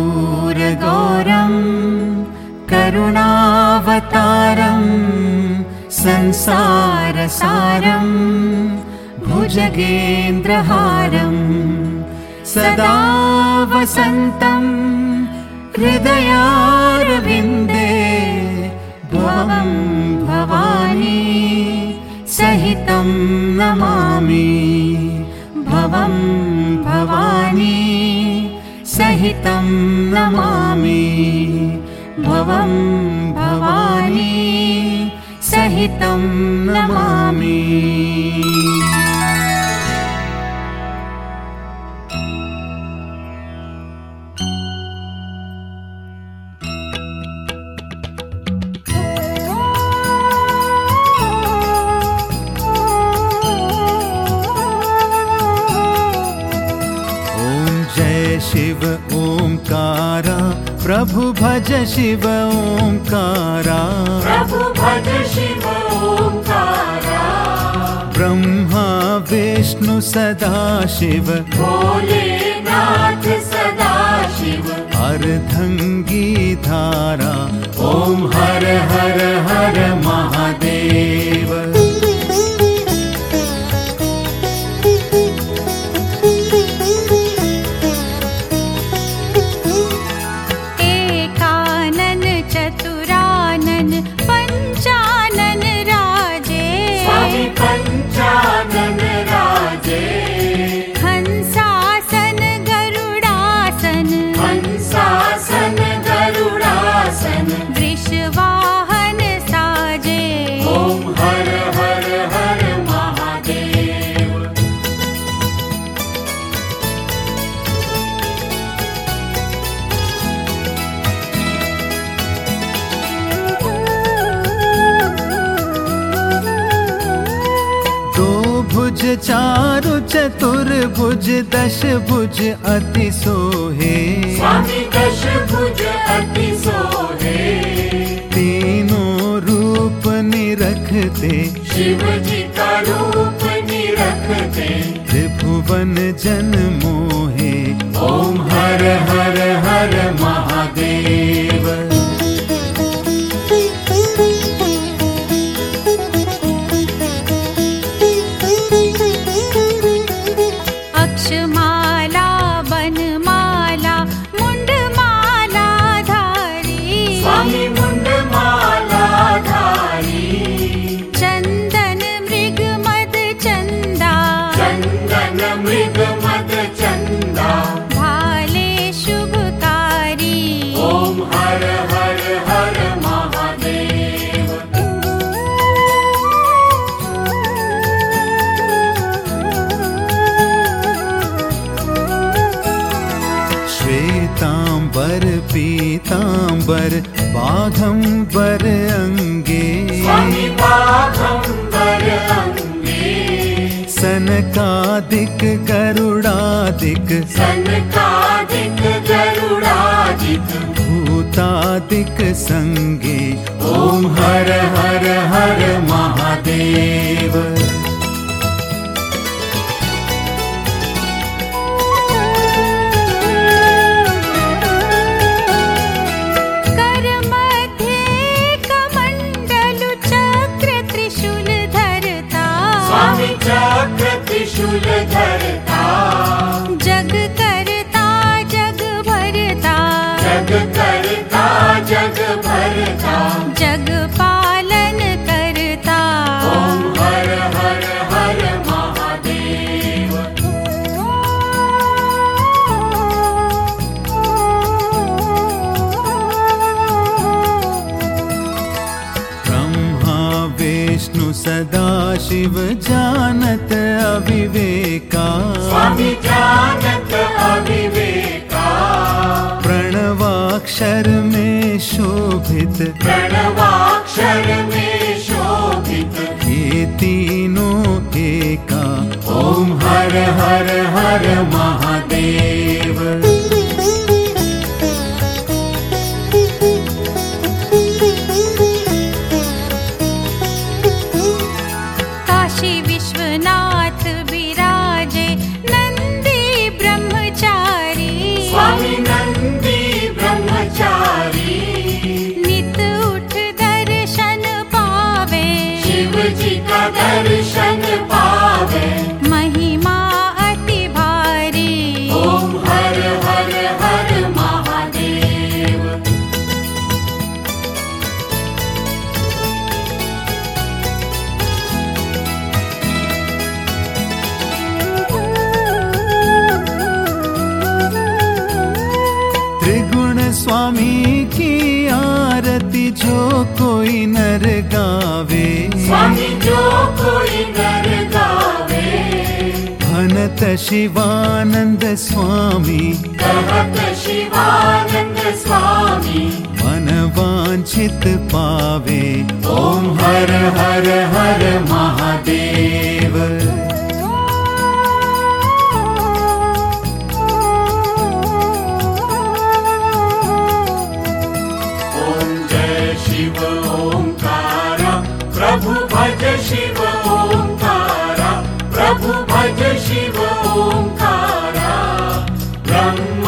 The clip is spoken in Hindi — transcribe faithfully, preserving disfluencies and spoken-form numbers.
कर्पूरगौरं करुणावतारं संसारसारं भुजगेन्द्रहारं सदा वसन्तं हृदयारविन्दे भवं भवानी सहितं नमामि भवं भवानी सहितं नमामि भवं भवानी सहितं नमामि। शिव ओंकारा प्रभु भज शिव ओंकारा प्रभु भज शिव ओंकारा ब्रह्मा विष्णु सदा शिव भोलेनाथ सदा शिव अर्धंगी धारा ओम हर हर हर महादेव। पंचानन राजे हंसासन गरुडासन हंसासन गरुडासन वृषवाहन साजे ओम हर हर हर महादेव। भुज चारु चतुर्भुज दश भुज अति सोहे स्वामी दश भुज अति सोहे तीनों रूप निरखते शिव जी का रूप निरखते त्रिभुवन जन मोहे ओम हर हर हर महादेव। अक्षमाला बनमाला मुंडमाला धारी स्वामी मुंडमाला धारी चंदन मृग मद चंदा चंदन मृग मद चंदा भाले शुभकारी ओम हर हर हर महादेव। श्वेतांबर पीतांबर बाघंबर अंगे स्वामी बाघंबर अंगे सनकादिक गरुडादिक सनकादिक गरुडादिक भूतादिक संगे ओम हर हर हर महादेव। कर मध्ये कमंडलु चक्र त्रिशूल धरता स्वामी चक्र त्रिशूल धरता जग करता जग भरता जग करता जग भरता जग पालन करता ओम हर हर हर महादेव। ब्रह्मा विष्णु सदा शिव जानत अविवेका स्वामी जानत अविवेका प्रणवाक्षर में शोभित प्रणवाक्षर में शोभित ये तीनों एका ओम हर हर हर महादेव। काशी विश्वनाथ विराजे नंदी ब्रह्मचारी स्वामी नंदी स्वामी की आरती जो कोई नर गावे, स्वामी जो कोई नर गावे, भनत शिवानंद स्वामी, कहत शिवानंद स्वामी, मन वांछित पावे। ओम हर हर हर महादेव। शिव ओंकारा प्रभु भज शिव ओंकारा, प्रभु भज शिव ओंकारा, ब्रह्म